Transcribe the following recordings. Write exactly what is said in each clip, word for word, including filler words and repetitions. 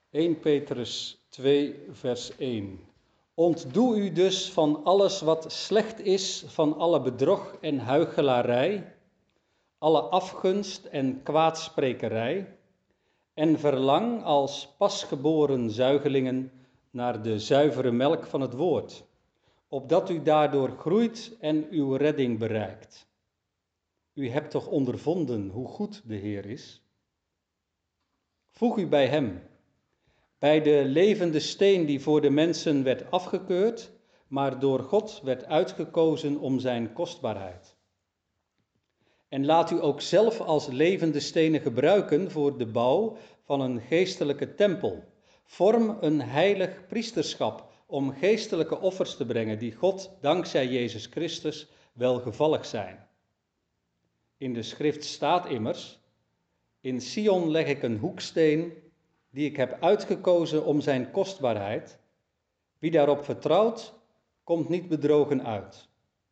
eerste Petrus twee, vers één. Ontdoe u dus van alles wat slecht is, van alle bedrog en huichelarij, alle afgunst en kwaadsprekerij, en verlang als pasgeboren zuigelingen naar de zuivere melk van het woord, opdat u daardoor groeit en uw redding bereikt. U hebt toch ondervonden hoe goed de Heer is? Voeg u bij hem, bij de levende steen die voor de mensen werd afgekeurd, maar door God werd uitgekozen om zijn kostbaarheid. En laat u ook zelf als levende stenen gebruiken voor de bouw van een geestelijke tempel. Vorm een heilig priesterschap om geestelijke offers te brengen die God, dankzij Jezus Christus, welgevallig zijn. In de schrift staat immers: in Sion leg ik een hoeksteen die ik heb uitgekozen om zijn kostbaarheid. Wie daarop vertrouwt, komt niet bedrogen uit.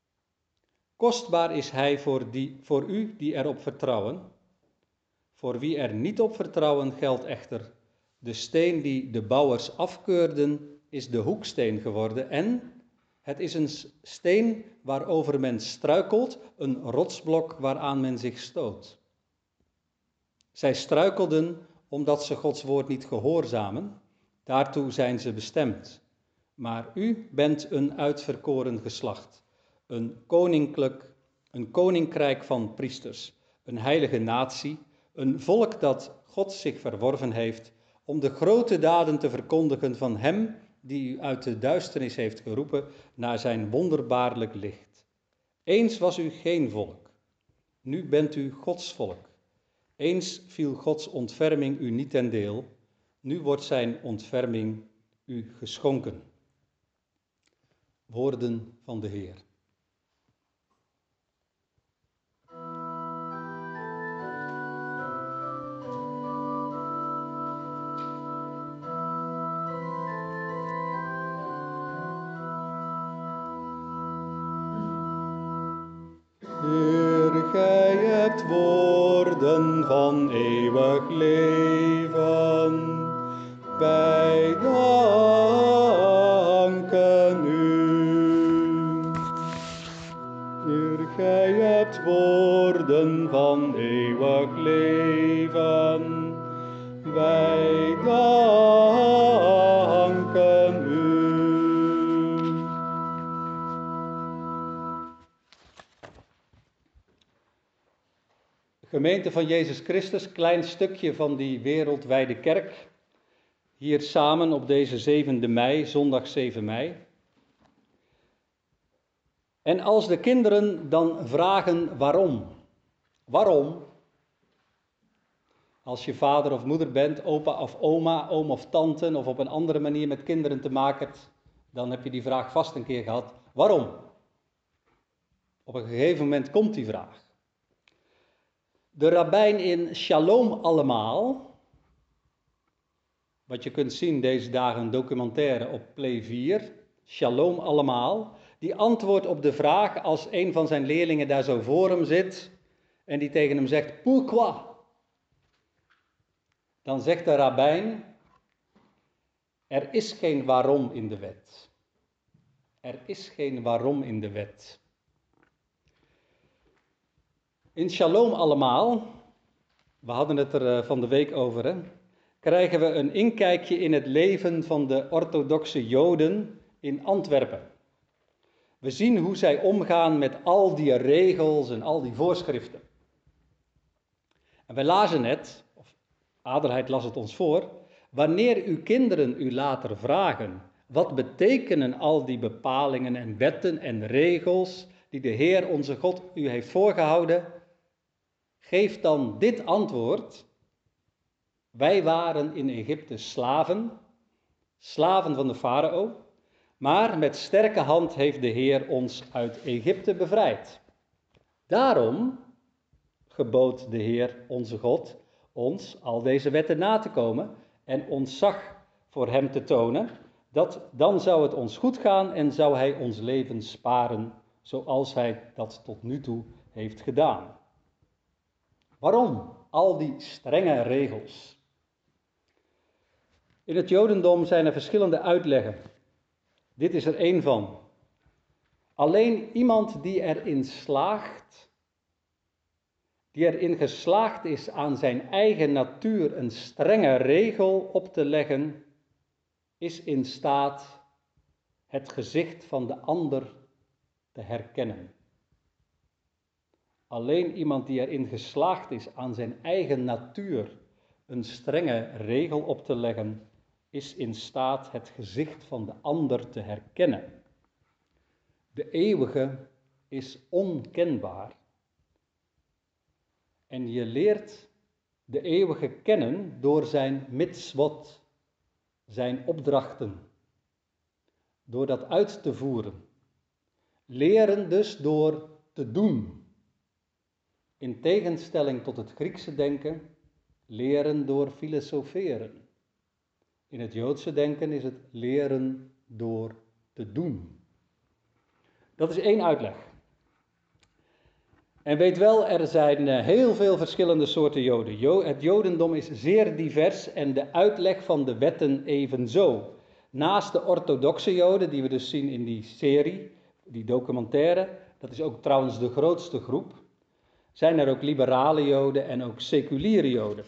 Kostbaar is hij voor, die, voor u die erop vertrouwen. Voor wie er niet op vertrouwen geldt echter: de steen die de bouwers afkeurden, is de hoeksteen geworden en het is een steen waarover men struikelt, een rotsblok waaraan men zich stoot. Zij struikelden omdat ze Gods woord niet gehoorzamen, daartoe zijn ze bestemd. Maar u bent een uitverkoren geslacht, een koninklijk, een koninkrijk van priesters, een heilige natie, een volk dat God zich verworven heeft om de grote daden te verkondigen van hem die u uit de duisternis heeft geroepen naar zijn wonderbaarlijk licht. Eens was u geen volk, nu bent u Gods volk. Eens viel Gods ontferming u niet ten deel, nu wordt zijn ontferming u geschonken. Woorden van de Heer. Heer, gij hebt woorden van eeuwig leven, wij danken u. Heer, gij hebt woorden van eeuwig leven, wij danken u. Gemeente van Jezus Christus, klein stukje van die wereldwijde kerk, hier samen op deze zevende mei, zondag zeven mei. En als de kinderen dan vragen waarom, waarom? Als je vader of moeder bent, opa of oma, oom of tante, of op een andere manier met kinderen te maken hebt, dan heb je die vraag vast een keer gehad, waarom? Op een gegeven moment komt die vraag. De rabbijn in Shalom allemaal, wat je kunt zien deze dagen een documentaire op Play vier, Shalom allemaal, die antwoordt op de vraag als een van zijn leerlingen daar zo voor hem zit en die tegen hem zegt, pourquoi? Dan zegt de rabbijn, er is geen waarom in de wet. Er is geen waarom in de wet. In Shalom allemaal, we hadden het er van de week over, hè, krijgen we een inkijkje in het leven van de orthodoxe Joden in Antwerpen. We zien hoe zij omgaan met al die regels en al die voorschriften. En wij lazen net, of Adelheid las het ons voor, wanneer uw kinderen u later vragen, wat betekenen al die bepalingen en wetten en regels die de Heer onze God u heeft voorgehouden, geef dan dit antwoord. Wij waren in Egypte slaven, slaven van de farao, maar met sterke hand heeft de Heer ons uit Egypte bevrijd. Daarom gebood de Heer onze God ons al deze wetten na te komen en ontzag voor hem te tonen, dat dan zou het ons goed gaan en zou hij ons leven sparen, zoals hij dat tot nu toe heeft gedaan. Waarom al die strenge regels? In het Jodendom zijn er verschillende uitleggen. Dit is er één van. Alleen iemand die erin slaagt, die erin geslaagd is aan zijn eigen natuur een strenge regel op te leggen, is in staat het gezicht van de ander te herkennen. Alleen iemand die erin geslaagd is aan zijn eigen natuur een strenge regel op te leggen, is in staat het gezicht van de ander te herkennen. De eeuwige is onkenbaar. En je leert de eeuwige kennen door zijn mitzvot, zijn opdrachten, door dat uit te voeren. Leren dus door te doen. In tegenstelling tot het Griekse denken, leren door filosoferen. In het Joodse denken is het leren door te doen. Dat is één uitleg. En weet wel, er zijn heel veel verschillende soorten Joden. Het Jodendom is zeer divers en de uitleg van de wetten evenzo. Naast de orthodoxe Joden, die we dus zien in die serie, die documentaire, dat is ook trouwens de grootste groep, zijn er ook liberale Joden en ook seculiere Joden.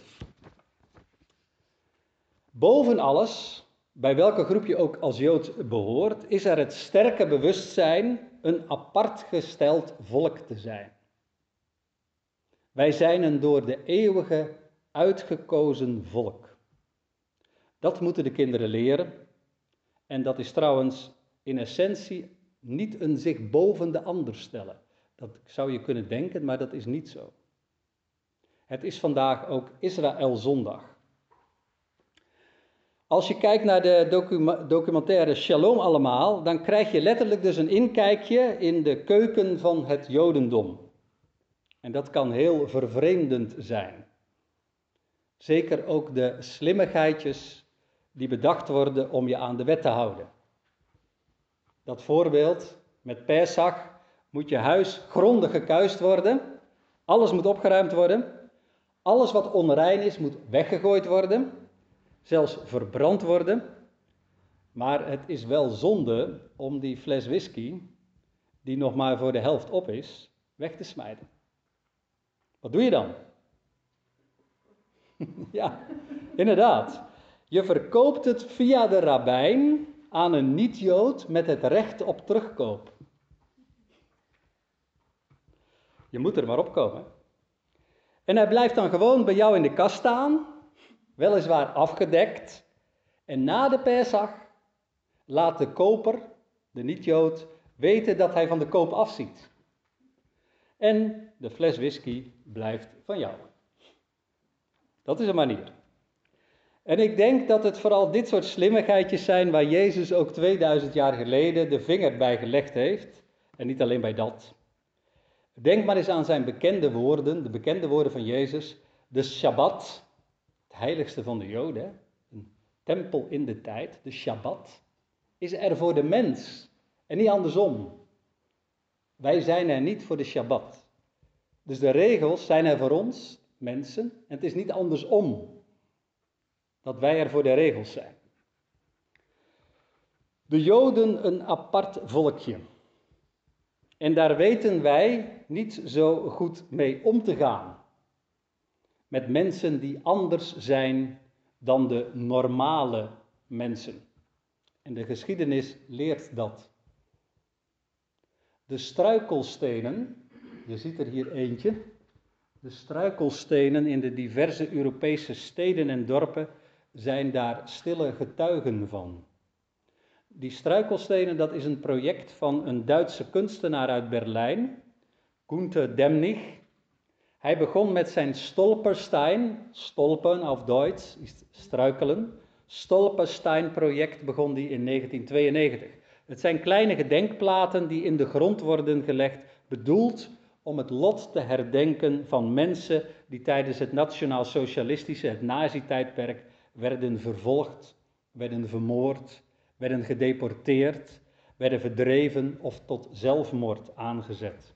Boven alles, bij welke groep je ook als Jood behoort, is er het sterke bewustzijn een apart gesteld volk te zijn. Wij zijn een door de eeuwige uitgekozen volk. Dat moeten de kinderen leren. En dat is trouwens in essentie niet een zich boven de ander stellen. Dat zou je kunnen denken, maar dat is niet zo. Het is vandaag ook Israël-zondag. Als je kijkt naar de docu- documentaire Shalom allemaal, dan krijg je letterlijk dus een inkijkje in de keuken van het Jodendom. En dat kan heel vervreemdend zijn. Zeker ook de slimmigheidjes die bedacht worden om je aan de wet te houden. Dat voorbeeld met Pesach moet je huis grondig gekuist worden. Alles moet opgeruimd worden. Alles wat onrein is moet weggegooid worden. Zelfs verbrand worden. Maar het is wel zonde om die fles whisky, die nog maar voor de helft op is, weg te smijten. Wat doe je dan? Ja, inderdaad. Je verkoopt het via de rabbijn aan een niet-Jood met het recht op terugkoop. Je moet er maar op komen. En hij blijft dan gewoon bij jou in de kast staan, weliswaar afgedekt. En na de Pesach laat de koper, de niet-Jood, weten dat hij van de koop afziet. En de fles whisky blijft van jou. Dat is een manier. En ik denk dat het vooral dit soort slimmigheidjes zijn waar Jezus ook tweeduizend jaar geleden de vinger bij gelegd heeft. En niet alleen bij dat. Denk maar eens aan zijn bekende woorden, de bekende woorden van Jezus. De Shabbat, het heiligste van de Joden, een tempel in de tijd, de Shabbat, is er voor de mens en niet andersom. Wij zijn er niet voor de Shabbat. Dus de regels zijn er voor ons, mensen, en het is niet andersom dat wij er voor de regels zijn. De Joden een apart volkje. En daar weten wij niet zo goed mee om te gaan. Met mensen die anders zijn dan de normale mensen. En de geschiedenis leert dat. De struikelstenen, je ziet er hier eentje. De struikelstenen in de diverse Europese steden en dorpen zijn daar stille getuigen van. Die struikelstenen, dat is een project van een Duitse kunstenaar uit Berlijn, Gunther Demnig. Hij begon met zijn Stolperstein, stolpen auf Duits, is struikelen. Stolperstein-project begon hij in negentien tweeënnegentig. Het zijn kleine gedenkplaten die in de grond worden gelegd, bedoeld om het lot te herdenken van mensen die tijdens het nationaal-socialistische, het nazi-tijdperk, werden vervolgd, werden vermoord, werden gedeporteerd, werden verdreven of tot zelfmoord aangezet.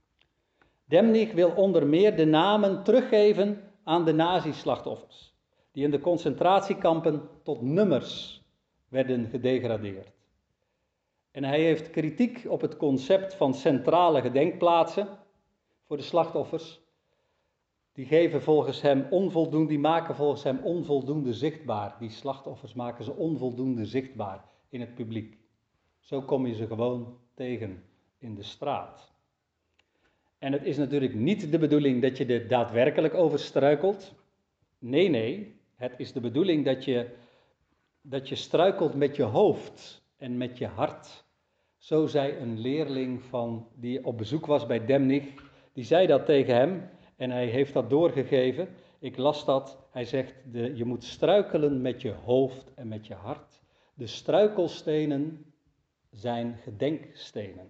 Demnig wil onder meer de namen teruggeven aan de nazi-slachtoffers. die in de concentratiekampen tot nummers werden gedegradeerd. En hij heeft kritiek op het concept van centrale gedenkplaatsen voor de slachtoffers. Die geven volgens hem onvoldoende, die maken volgens hem onvoldoende zichtbaar. Die slachtoffers maken ze onvoldoende zichtbaar in het publiek. Zo kom je ze gewoon tegen in de straat. En het is natuurlijk niet de bedoeling dat je er daadwerkelijk over struikelt. Nee, nee, het is de bedoeling dat je, dat je struikelt met je hoofd en met je hart. Zo zei een leerling van, die op bezoek was bij Demnig, die zei dat tegen hem en hij heeft dat doorgegeven. Ik las dat, hij zegt, de, je moet struikelen met je hoofd en met je hart. De struikelstenen zijn gedenkstenen.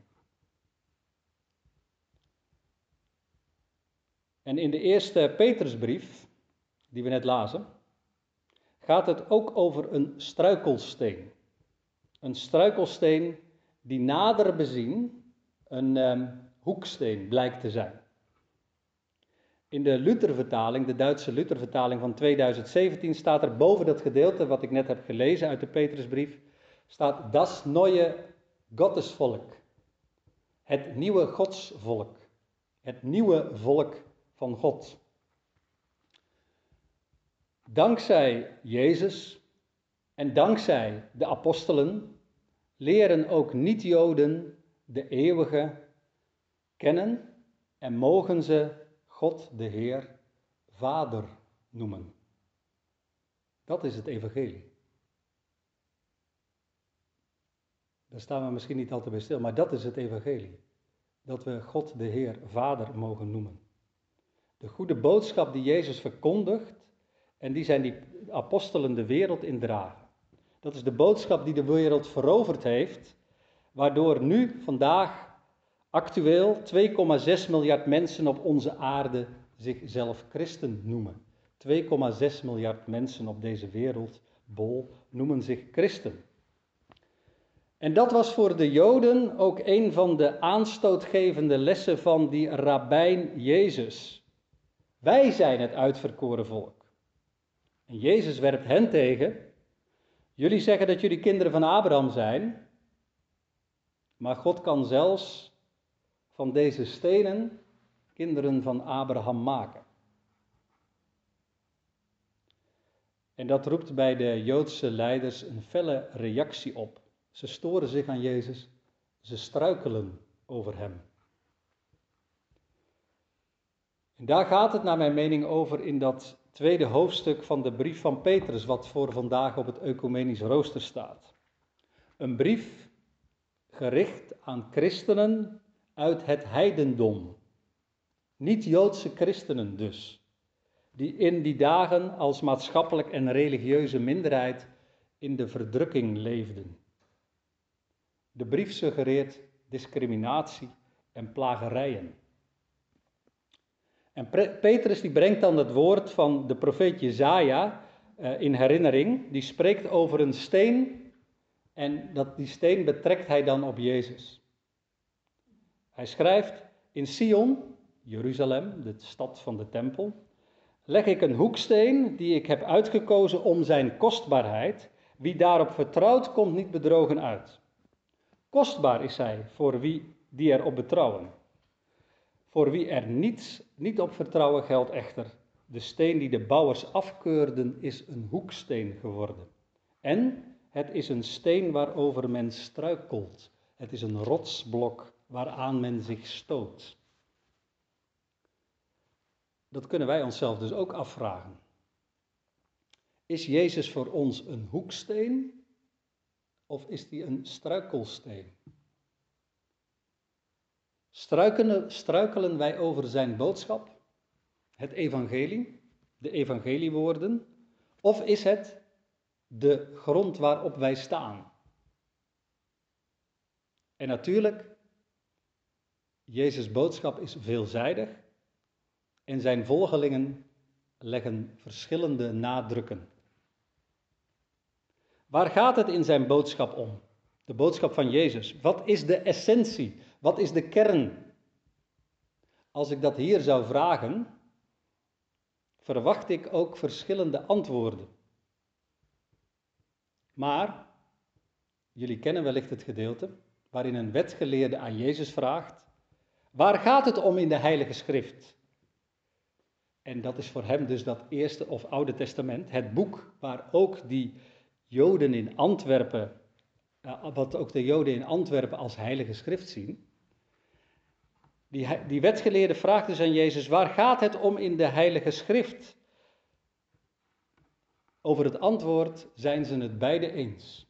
En in de eerste Petrusbrief, die we net lazen, gaat het ook over een struikelsteen. Een struikelsteen die nader bezien een um, hoeksteen blijkt te zijn. In de Luthervertaling, de Duitse Luthervertaling van tweeduizend zeventien, staat er boven dat gedeelte wat ik net heb gelezen uit de Petrusbrief, staat das neue Gottesvolk. Het nieuwe godsvolk. Het nieuwe volk van God. Dankzij Jezus en dankzij de apostelen leren ook niet-Joden de eeuwige kennen en mogen ze God de Heer Vader noemen. Dat is het evangelie. Daar staan we misschien niet altijd bij stil, maar dat is het evangelie. Dat we God de Heer Vader mogen noemen. De goede boodschap die Jezus verkondigt en die zijn die apostelen de wereld indragen. Dat is de boodschap die de wereld veroverd heeft, waardoor nu, vandaag, actueel twee komma zes miljard mensen op onze aarde zichzelf christen noemen. twee komma zes miljard mensen op deze wereldbol noemen zich christen. En dat was voor de Joden ook een van de aanstootgevende lessen van die rabbijn Jezus. Wij zijn het uitverkoren volk. En Jezus werpt hen tegen. Jullie zeggen dat jullie kinderen van Abraham zijn, maar God kan zelfs van deze stenen kinderen van Abraham maken. En dat roept bij de Joodse leiders een felle reactie op. Ze storen zich aan Jezus, ze struikelen over hem. En daar gaat het naar mijn mening over in dat tweede hoofdstuk van de brief van Petrus, wat voor vandaag op het ecumenisch rooster staat. Een brief gericht aan christenen uit het heidendom. Niet-Joodse christenen dus, die in die dagen als maatschappelijk en religieuze minderheid in de verdrukking leefden. De brief suggereert discriminatie en plagerijen. En Petrus die brengt dan het woord van de profeet Jesaja uh, in herinnering. Die spreekt over een steen en dat, die steen betrekt hij dan op Jezus. Hij schrijft, in Sion, Jeruzalem, de stad van de tempel, leg ik een hoeksteen die ik heb uitgekozen om zijn kostbaarheid. Wie daarop vertrouwt, komt niet bedrogen uit. Kostbaar is hij voor wie die erop betrouwen. Voor wie er niets, niet op vertrouwen geldt echter, de steen die de bouwers afkeurden is een hoeksteen geworden. En het is een steen waarover men struikelt. Het is een rotsblok waaraan men zich stoot. Dat kunnen wij onszelf dus ook afvragen. Is Jezus voor ons een hoeksteen of is hij een struikelsteen? Struikelen, struikelen wij over zijn boodschap, het evangelie, de evangeliewoorden, of is het de grond waarop wij staan? En natuurlijk, Jezus' boodschap is veelzijdig en zijn volgelingen leggen verschillende nadrukken. Waar gaat het in zijn boodschap om? De boodschap van Jezus. Wat is de essentie? Wat is de kern? Als ik dat hier zou vragen, verwacht ik ook verschillende antwoorden. Maar, jullie kennen wellicht het gedeelte waarin een wetgeleerde aan Jezus vraagt: waar gaat het om in de Heilige Schrift? En dat is voor hem dus dat Eerste of Oude Testament, het boek waar ook die Joden in Antwerpen, wat ook de Joden in Antwerpen als Heilige Schrift zien. Die, die wetgeleerde vraagt dus aan Jezus: waar gaat het om in de Heilige Schrift? Over het antwoord zijn ze het beide eens.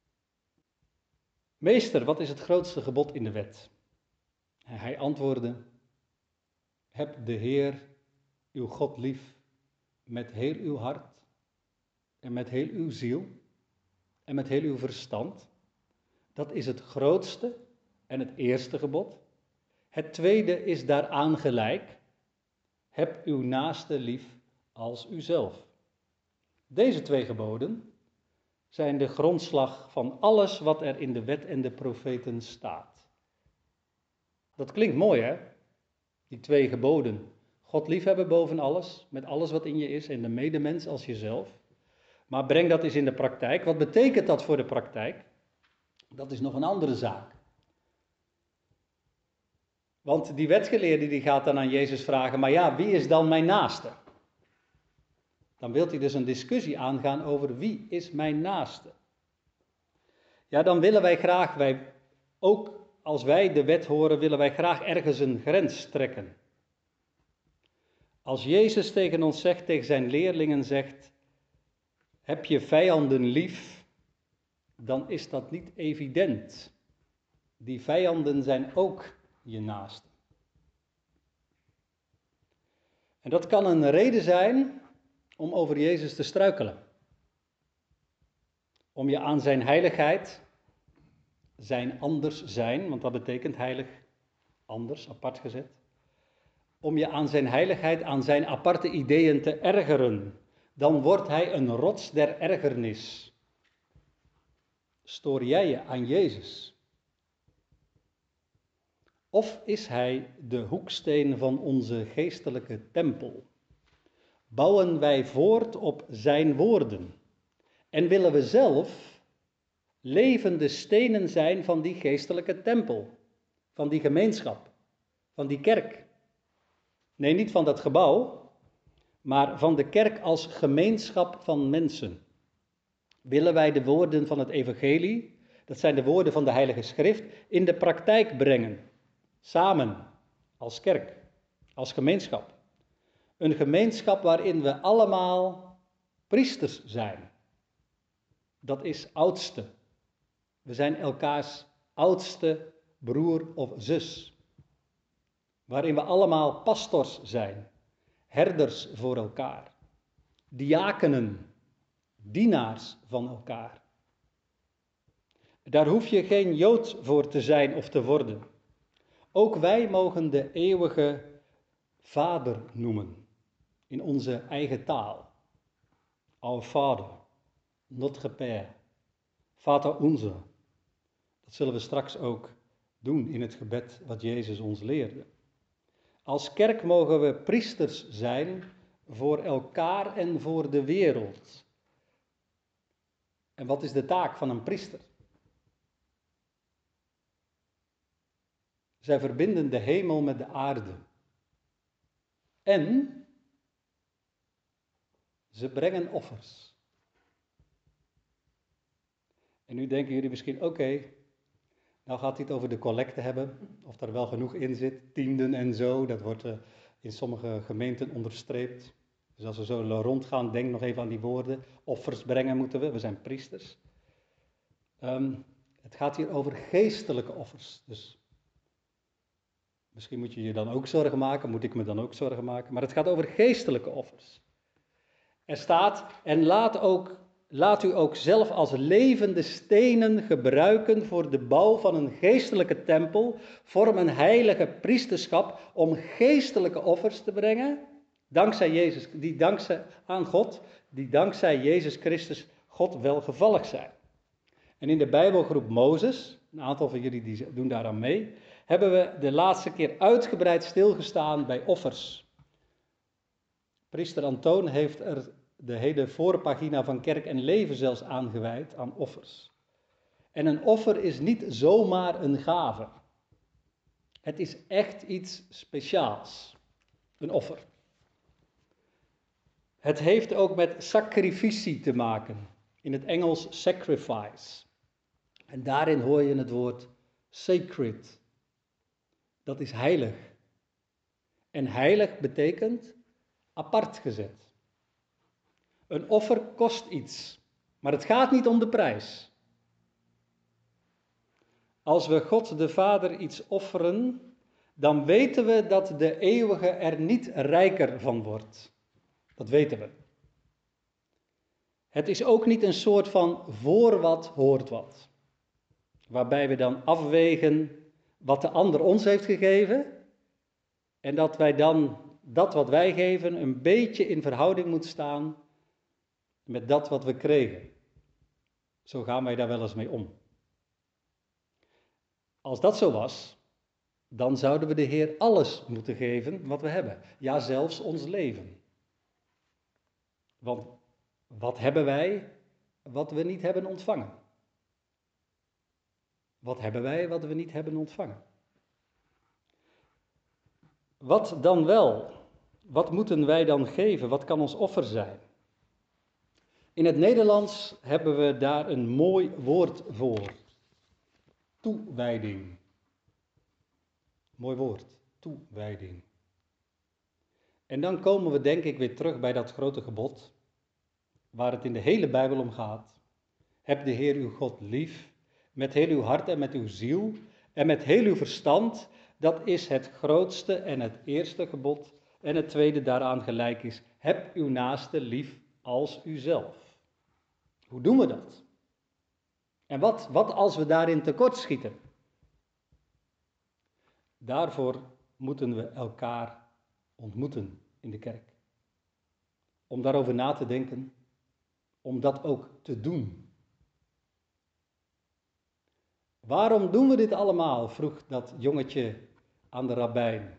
Meester, wat is het grootste gebod in de wet? En hij antwoordde: heb de Heer, uw God lief, met heel uw hart en met heel uw ziel en met heel uw verstand. Dat is het grootste en het eerste gebod. Het tweede is daaraan gelijk: heb uw naaste lief als uzelf. Deze twee geboden zijn de grondslag van alles wat er in de wet en de profeten staat. Dat klinkt mooi, hè? Die twee geboden. God liefhebben boven alles, met alles wat in je is, en de medemens als jezelf. Maar breng dat eens in de praktijk. Wat betekent dat voor de praktijk? Dat is nog een andere zaak. Want die wetgeleerde die gaat dan aan Jezus vragen: maar ja, wie is dan mijn naaste? Dan wil hij dus een discussie aangaan over wie is mijn naaste. Ja, dan willen wij graag, wij, ook als wij de wet horen, willen wij graag ergens een grens trekken. Als Jezus tegen ons zegt, tegen zijn leerlingen zegt: heb je vijanden lief, dan is dat niet evident. Die vijanden zijn ook je naaste. En dat kan een reden zijn om over Jezus te struikelen. Om je aan zijn heiligheid, zijn anders zijn, want dat betekent heilig, anders, apart gezet. Om je aan zijn heiligheid, aan zijn aparte ideeën te ergeren. Dan wordt hij een rots der ergernis. Stoor jij je aan Jezus? Of is hij de hoeksteen van onze geestelijke tempel? Bouwen wij voort op zijn woorden? En willen we zelf levende stenen zijn van die geestelijke tempel? Van die gemeenschap? Van die kerk? Nee, niet van dat gebouw, maar van de kerk als gemeenschap van mensen. Willen wij de woorden van het evangelie, dat zijn de woorden van de Heilige Schrift, in de praktijk brengen? Samen, als kerk, als gemeenschap. Een gemeenschap waarin we allemaal priesters zijn. Dat is oudste. We zijn elkaars oudste broer of zus. Waarin we allemaal pastors zijn, herders voor elkaar, diakenen, dienaars van elkaar. Daar hoef je geen Jood voor te zijn of te worden. Ook wij mogen de eeuwige Vader noemen, in onze eigen taal. Our Father, notre Père, Vater unser. Dat zullen we straks ook doen in het gebed wat Jezus ons leerde. Als kerk mogen we priesters zijn voor elkaar en voor de wereld. En wat is de taak van een priester? Zij verbinden de hemel met de aarde. En ze brengen offers. En nu denken jullie misschien, oké, okay, nou gaat hij het over de collecte hebben, of er wel genoeg in zit, tienden en zo, dat wordt uh, in sommige gemeenten onderstreept. Dus als we zo rondgaan, denk nog even aan die woorden, offers brengen moeten we, we zijn priesters. Um, het gaat hier over geestelijke offers, dus misschien moet je je dan ook zorgen maken, moet ik me dan ook zorgen maken, maar het gaat over geestelijke offers. Er staat, en laat, ook, laat u ook zelf als levende stenen gebruiken voor de bouw van een geestelijke tempel, vorm een heilige priesterschap om geestelijke offers te brengen, dankzij Jezus, die dankzij aan God, die dankzij Jezus Christus God welgevallig zijn. En in de Bijbelgroep Mozes, een aantal van jullie die doen daaraan mee, hebben we de laatste keer uitgebreid stilgestaan bij offers. Priester Antoon heeft er de hele voorpagina van Kerk en Leven zelfs aangewijd aan offers. En een offer is niet zomaar een gave. Het is echt iets speciaals. Een offer. Het heeft ook met sacrificie te maken. In het Engels sacrifice. En daarin hoor je het woord sacred. Dat is heilig. En heilig betekent apart gezet. Een offer kost iets, maar het gaat niet om de prijs. Als we God de Vader iets offeren, dan weten we dat de eeuwige er niet rijker van wordt. Dat weten we. Het is ook niet een soort van voor wat hoort wat. Waarbij we dan afwegen wat de ander ons heeft gegeven. En dat wij dan dat wat wij geven een beetje in verhouding moet staan met dat wat we kregen. Zo gaan wij daar wel eens mee om. Als dat zo was, dan zouden we de Heer alles moeten geven wat we hebben. Ja, zelfs ons leven. Want wat hebben wij wat we niet hebben ontvangen? Wat hebben wij wat we niet hebben ontvangen? Wat dan wel? Wat moeten wij dan geven? Wat kan ons offer zijn? In het Nederlands hebben we daar een mooi woord voor. Toewijding. Mooi woord, toewijding. En dan komen we denk ik weer terug bij dat grote gebod, waar het in de hele Bijbel om gaat. Heb de Heer uw God lief, met heel uw hart en met uw ziel en met heel uw verstand. Dat is het grootste en het eerste gebod. En het tweede daaraan gelijk is, heb uw naaste lief als uzelf. Hoe doen we dat? En wat, wat als we daarin tekortschieten? Daarvoor moeten we elkaar ontmoeten in de kerk. Om daarover na te denken, om dat ook te doen. Waarom doen we dit allemaal? Vroeg dat jongetje aan de rabbijn.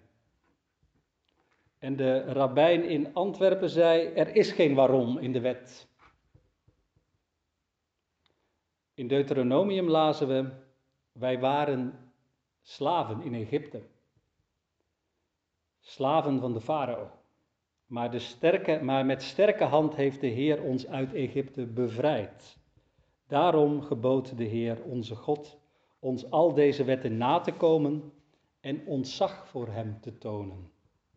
En de rabbijn in Antwerpen zei, er is geen waarom in de wet. In Deuteronomium lazen we, wij waren slaven in Egypte. Slaven van de farao. Maar, de sterke, maar met sterke hand heeft de Heer ons uit Egypte bevrijd. Daarom gebood de Heer onze God ons al deze wetten na te komen en ontzag voor hem te tonen.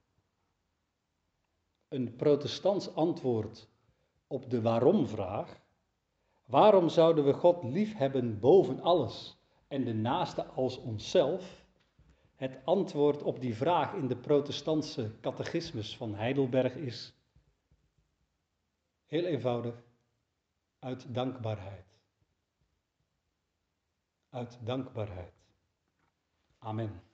Een protestants antwoord op de waarom-vraag. Waarom zouden we God lief hebben boven alles en de naaste als onszelf? Het antwoord op die vraag in de protestantse catechismus van Heidelberg is heel eenvoudig, uit dankbaarheid. Uit dankbaarheid. Amen.